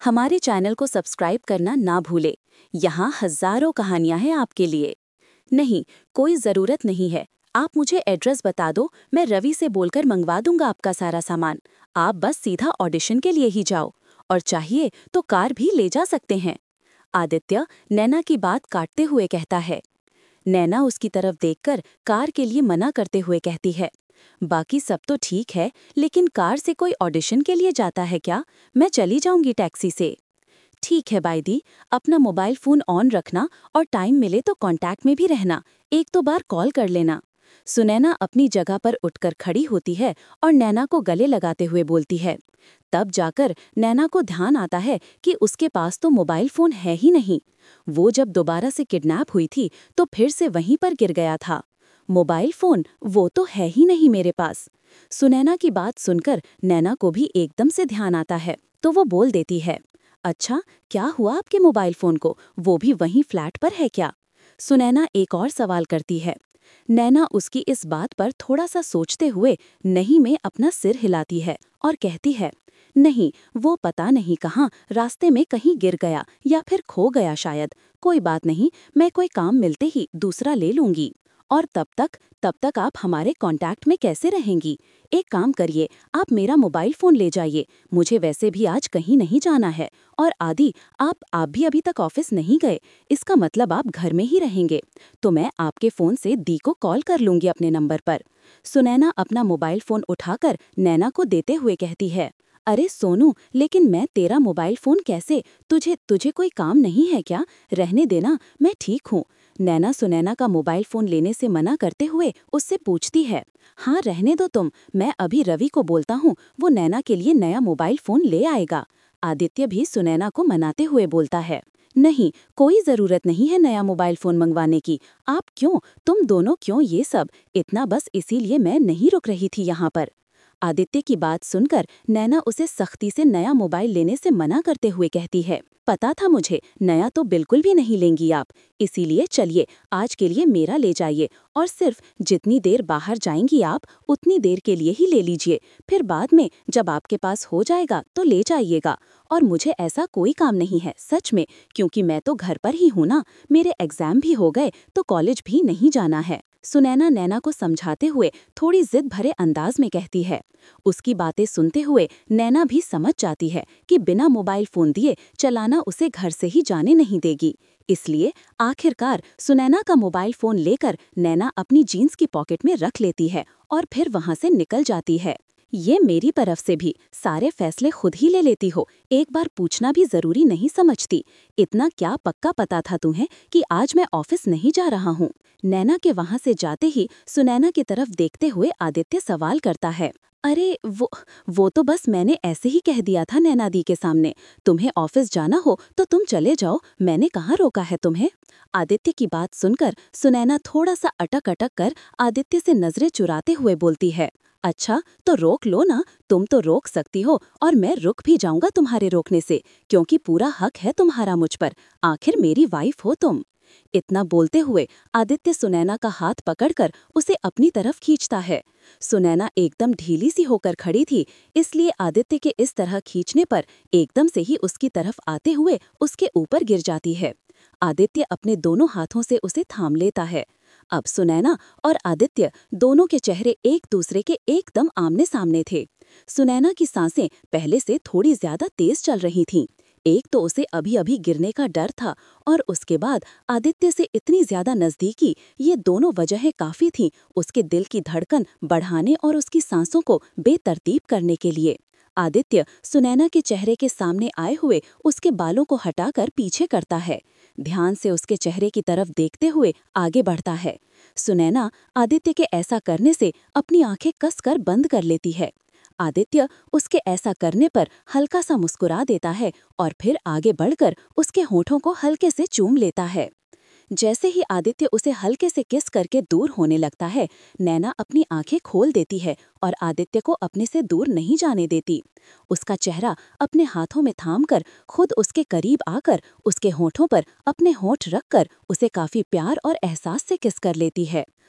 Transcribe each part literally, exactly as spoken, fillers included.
हमारे चैनल को सब्सक्राइब करना ना भूले। यहाँ हजारों कहानियां हैं आपके लिए। नहीं, कोई ज़रूरत नहीं है। आप मुझे एड्रेस बता दो, मैं रवि से बोलकर मंगवा दूंगा आपका सारा सामान। आप बस सीधा ऑडिशन के लिए ही जाओ, और चाहिए तो कार भी ले जा सकते हैं। आदित्य नैना की बात काटते हुए कहता है। नैना उसकी तरफ देखकर कार के लिए मना करते हुए कहती है, बाकी सब तो ठीक है, लेकिन कार से कोई ऑडिशन के लिए जाता है क्या? मैं चली जाऊंगी टैक्सी से। ठीक है बाईदी, अपना मोबाइल फ़ोन ऑन रखना और टाइम मिले तो कांटेक्ट में भी रहना, एक दो बार कॉल कर लेना। सुनैना अपनी जगह पर उठकर खड़ी होती है और नैना को गले लगाते हुए बोलती है। तब जाकर नैना को ध्यान आता है कि उसके पास तो मोबाइल फ़ोन है ही नहीं। वो जब दोबारा से किडनैप हुई थी तो फिर से वहीं पर गिर गया था। मोबाइल फ़ोन वो तो है ही नहीं मेरे पास। सुनैना की बात सुनकर नैना को भी एकदम से ध्यान आता है, तो वो बोल देती है, अच्छा, क्या हुआ आपके मोबाइल फ़ोन को? वो भी वहीं फ्लैट पर है क्या? सुनैना एक और सवाल करती है। नैना उसकी इस बात पर थोड़ा सा सोचते हुए नहीं में अपना सिर हिलाती है और कहती है, नहीं, वो पता नहीं कहाँ रास्ते में कहीं गिर गया या फिर खो गया शायद। कोई बात नहीं, मैं कोई काम मिलते ही दूसरा ले लूंगी। और तब तक तब तक आप हमारे कांटेक्ट में कैसे रहेंगी? एक काम करिए, आप मेरा मोबाइल फ़ोन ले जाइए। मुझे वैसे भी आज कहीं नहीं जाना है। और आदि, आप आप भी अभी तक ऑफिस नहीं गए, इसका मतलब आप घर में ही रहेंगे। तो मैं आपके फ़ोन से दी को कॉल कर लूंगी अपने नंबर पर। सुनैना अपना मोबाइल फ़ोन उठाकर नैना को देते हुए कहती है, अरे सोनू, लेकिन मैं तेरा मोबाइल फ़ोन कैसे? तुझे तुझे कोई काम नहीं है क्या? रहने देना, मैं ठीक हूँ। नैना सुनैना का मोबाइल फ़ोन लेने से मना करते हुए उससे पूछती है, हाँ रहने दो तुम, मैं अभी रवि को बोलता हूँ, वो नैना के लिए नया मोबाइल फ़ोन ले आएगा। आदित्य भी सुनैना को मनाते हुए बोलता है, नहीं, कोई ज़रूरत नहीं है नया मोबाइल फ़ोन मंगवाने की। आप क्यों, तुम दोनों क्यों ये सब? इतना बस इसीलिए मैं नहीं रुक रही थी यहाँ पर। आदित्य की बात सुनकर नैना उसे सख्ती से नया मोबाइल लेने से मना करते हुए कहती है, पता था मुझे, नया तो बिल्कुल भी नहीं लेंगी आप। इसीलिए चलिए, आज के लिए मेरा ले जाइए, और सिर्फ जितनी देर बाहर जाएंगी आप उतनी देर के लिए ही ले लीजिए। फिर बाद में जब आपके पास हो जाएगा तो ले जाइएगा। और मुझे ऐसा कोई काम नहीं है सच में, क्योंकि मैं तो घर पर ही हूँ ना। मेरे एग्जाम भी हो गए तो कॉलेज भी नहीं जाना है। सुनैना नैना को समझाते हुए थोड़ी जिद भरे अंदाज में कहती है। उसकी बातें सुनते हुए नैना भी समझ जाती है कि बिना मोबाइल फ़ोन दिए चलाना उसे घर से ही जाने नहीं देगी। इसलिए आखिरकार सुनैना का मोबाइल फ़ोन लेकर नैना अपनी जीन्स की पॉकेट में रख लेती है और फिर वहां से निकल जाती है। ये मेरी तरफ से भी सारे फैसले खुद ही ले लेती हो, एक बार पूछना भी जरूरी नहीं समझती। इतना क्या पक्का पता था तुम्हें कि आज मैं ऑफिस नहीं जा रहा हूँ? नैना के वहां से जाते ही सुनैना की तरफ देखते हुए आदित्य सवाल करता है, अरे वो वो तो बस मैंने ऐसे ही कह दिया था नैना दी के सामने। तुम्हें ऑफिस जाना हो तो तुम चले जाओ, मैंने कहाँ रोका है तुम्हें? आदित्य की बात सुनकर सुनैना थोड़ा सा अटक अटक कर आदित्य से नजरें चुराते हुए बोलती है, अच्छा तो रोक लो ना, तुम तो रोक सकती हो, और मैं रुक भी जाऊंगा तुम्हारे रोकने से, क्योंकि पूरा हक है तुम्हारा मुझ पर, आखिर मेरी वाइफ हो तुम। इतना बोलते हुए आदित्य सुनैना का हाथ पकड़कर उसे अपनी तरफ खींचता है। सुनैना एकदम ढीली सी होकर खड़ी थी, इसलिए आदित्य के इस तरह खींचने पर एकदम से ही उसकी तरफ आते हुए उसके ऊपर गिर जाती है। आदित्य अपने दोनों हाथों से उसे थाम लेता है। अब सुनैना और आदित्य दोनों के चेहरे एक दूसरे के एकदम आमने सामने थे। सुनैना की सांसें पहले से थोड़ी ज्यादा तेज चल रही थीं। एक तो उसे अभी अभी गिरने का डर था, और उसके बाद आदित्य से इतनी ज्यादा नजदीकी, ये दोनों वजहें काफी थीं उसके दिल की धड़कन बढ़ाने और उसकी सांसों को बेतरतीब करने के लिए। आदित्य सुनैना के चेहरे के सामने आए हुए उसके बालों को हटाकर पीछे करता है। ध्यान से उसके चेहरे की तरफ देखते हुए आगे बढ़ता है। सुनैना आदित्य के ऐसा करने से अपनी आंखें कसकर बंद कर लेती है। आदित्य उसके ऐसा करने पर हल्का सा मुस्कुरा देता है और फिर आगे बढ़कर उसके होठों को हल्के से चूम लेता है। जैसे ही आदित्य उसे हल्के से किस करके दूर होने लगता है, नैना अपनी आंखें खोल देती है और आदित्य को अपने से दूर नहीं जाने देती। उसका चेहरा अपने हाथों में थामकर खुद उसके करीब आकर उसके होठों पर अपने होठ रखकर उसे काफी प्यार और एहसास से किस कर लेती है।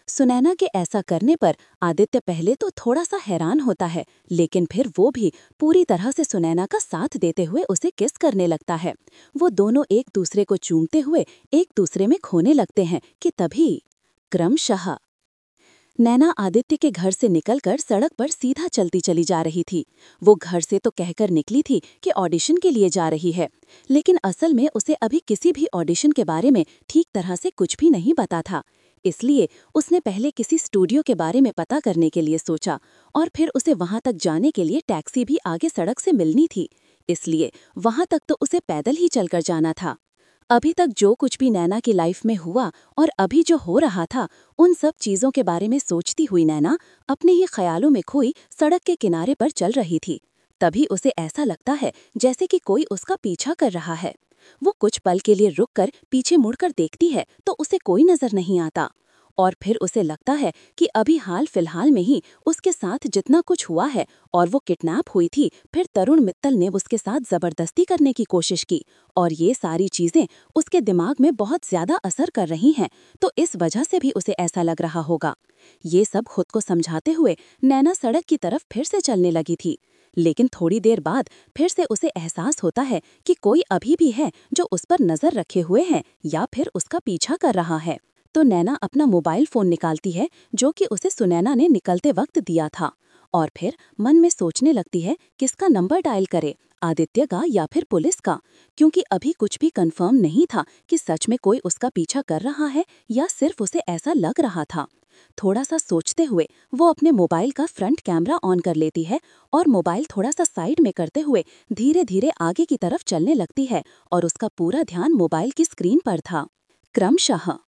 सुनैना के ऐसा करने पर आदित्य पहले तो थोड़ा सा हैरान होता है, लेकिन फिर वो भी पूरी तरह से सुनैना का साथ देते हुए उसे किस करने लगता है। वो दोनों एक दूसरे को चूमते हुए एक दूसरे में खोने लगते हैं कि तभी क्रमशः नैना आदित्य के घर से निकलकर सड़क पर सीधा चलती चली जा रही थी। वो घर से तो कहकर निकली थी कि ऑडिशन के लिए जा रही है, लेकिन असल में उसे अभी किसी भी ऑडिशन के बारे में ठीक तरह से कुछ भी नहीं पता था। इसलिए उसने पहले किसी स्टूडियो के बारे में पता करने के लिए सोचा, और फिर उसे वहां तक जाने के लिए टैक्सी भी आगे सड़क से मिलनी थी। इसलिए वहां तक तो उसे पैदल ही चलकर जाना था। अभी तक जो कुछ भी नैना की लाइफ में हुआ और अभी जो हो रहा था, उन सब चीजों के बारे में सोचती हुई नैना अपने ही ख्यालों में खोई सड़क के किनारे पर चल रही थी। तभी उसे ऐसा लगता है जैसे कि कोई उसका पीछा कर रहा है। वो कुछ पल के लिए रुककर पीछे मुड़कर देखती है तो उसे कोई नजर नहीं आता। और फिर उसे लगता है कि अभी हाल फिलहाल में ही उसके साथ जितना कुछ हुआ है, और वो किडनैप हुई थी, फिर तरुण मित्तल ने उसके साथ जबरदस्ती करने की कोशिश की, और ये सारी चीजें उसके दिमाग में बहुत ज्यादा असर कर रही हैं, तो इस वजह से भी उसे ऐसा लग रहा होगा। ये सब खुद को समझाते हुए नैना सड़क की तरफ फिर से चलने लगी थी। लेकिन थोड़ी देर बाद फिर से उसे एहसास होता है कि कोई अभी भी है जो उस पर नजर रखे हुए है या फिर उसका पीछा कर रहा है। तो नैना अपना मोबाइल फोन निकालती है, जो कि उसे सुनैना ने निकलते वक्त दिया था, और फिर मन में सोचने लगती है किसका नंबर डायल करे, आदित्य का या फिर पुलिस का, क्योंकि अभी कुछ भी कंफर्म नहीं था कि सच में कोई उसका पीछा कर रहा है या सिर्फ उसे ऐसा लग रहा था। थोड़ा सा सोचते हुए वो अपने मोबाइल का फ्रंट कैमरा ऑन कर लेती है और मोबाइल थोड़ा सा साइड में करते हुए धीरे धीरे आगे की तरफ चलने लगती है, और उसका पूरा ध्यान मोबाइल की स्क्रीन पर था। क्रमशः